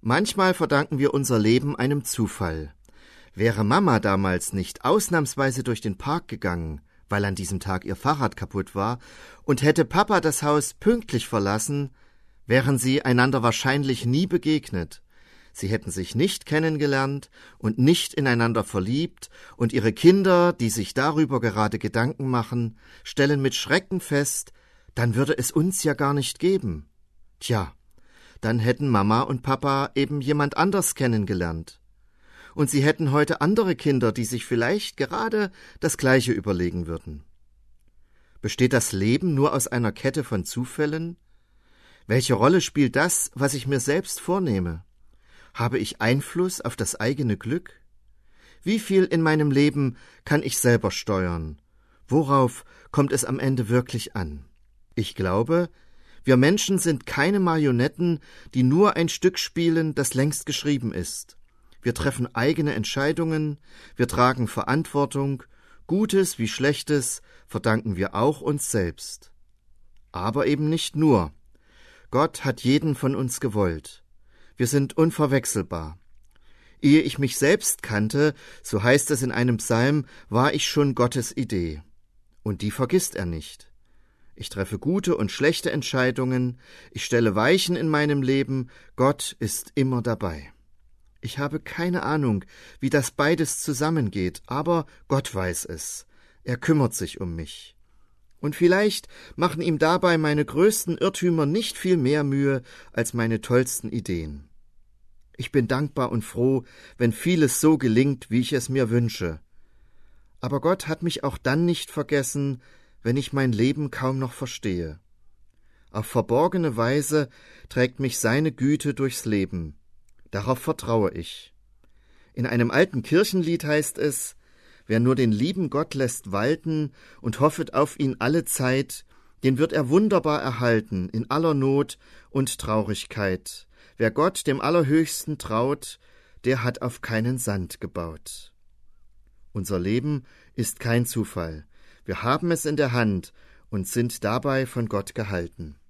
Manchmal verdanken wir unser Leben einem Zufall. Wäre Mama damals nicht ausnahmsweise durch den Park gegangen, weil an diesem Tag ihr Fahrrad kaputt war, und hätte Papa das Haus pünktlich verlassen, wären sie einander wahrscheinlich nie begegnet. Sie hätten sich nicht kennengelernt und nicht ineinander verliebt, und ihre Kinder, die sich darüber gerade Gedanken machen, stellen mit Schrecken fest, dann würde es uns ja gar nicht geben. Tja, dann hätten Mama und Papa eben jemand anders kennengelernt. Und sie hätten heute andere Kinder, die sich vielleicht gerade das Gleiche überlegen würden. Besteht das Leben nur aus einer Kette von Zufällen? Welche Rolle spielt das, was ich mir selbst vornehme? Habe ich Einfluss auf das eigene Glück? Wie viel in meinem Leben kann ich selber steuern? Worauf kommt es am Ende wirklich an? Ich glaube, wir Menschen sind keine Marionetten, die nur ein Stück spielen, das längst geschrieben ist. Wir treffen eigene Entscheidungen, wir tragen Verantwortung, Gutes wie Schlechtes verdanken wir auch uns selbst. Aber eben nicht nur. Gott hat jeden von uns gewollt. Wir sind unverwechselbar. Ehe ich mich selbst kannte, so heißt es in einem Psalm, war ich schon Gottes Idee. Und die vergisst er nicht. Ich treffe gute und schlechte Entscheidungen, ich stelle Weichen in meinem Leben, Gott ist immer dabei. Ich habe keine Ahnung, wie das beides zusammengeht, aber Gott weiß es. Er kümmert sich um mich. Und vielleicht machen ihm dabei meine größten Irrtümer nicht viel mehr Mühe als meine tollsten Ideen. Ich bin dankbar und froh, wenn vieles so gelingt, wie ich es mir wünsche. Aber Gott hat mich auch dann nicht vergessen, wenn ich mein Leben kaum noch verstehe. Auf verborgene Weise trägt mich seine Güte durchs Leben. Darauf vertraue ich. In einem alten Kirchenlied heißt es, wer nur den lieben Gott lässt walten und hoffet auf ihn alle Zeit, den wird er wunderbar erhalten in aller Not und Traurigkeit. Wer Gott dem Allerhöchsten traut, der hat auf keinen Sand gebaut. Unser Leben ist kein Zufall. Wir haben es in der Hand und sind dabei von Gott gehalten.